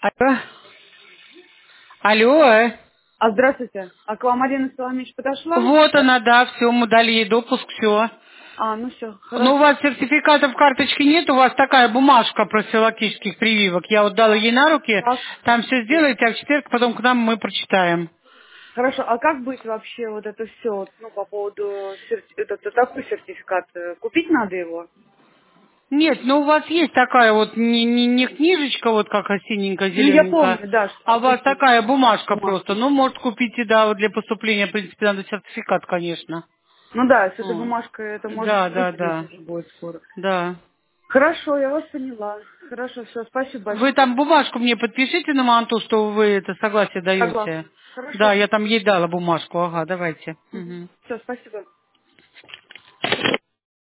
Алло. Алло. А здравствуйте. А к вам Марина Соломич подошла? Вот она, да, все, мы дали ей допуск, все. А, ну все, Но у хорошо. вас сертификатов карточки нет, у вас такая бумажка профилактических прививок. Я вот дала ей на руки, Так. там все сделаете, а в четверг потом к нам мы прочитаем. Хорошо, а как быть вообще вот это все, ну, по поводу такой сертификат? Купить надо его? Нет, ну у вас есть такая вот не книжечка, вот как синенькая, Ну, я зелененькая, помню, да, что а у вас обычно такая бумажка просто. бумажка. Ну, может, купите, да, вот для поступления, в принципе, надо сертификат, конечно. Ну да, с этой Вот. бумажкой это можно Да, да, выпрямить да, уже будет скоро. да. Хорошо, я вас поняла. Хорошо, все, спасибо Вы большое. там бумажку мне подпишите на манту, что вы это согласие даете. Согласна. Да, Хорошо. я там ей дала бумажку. Ага, давайте. Мгм. Все, спасибо.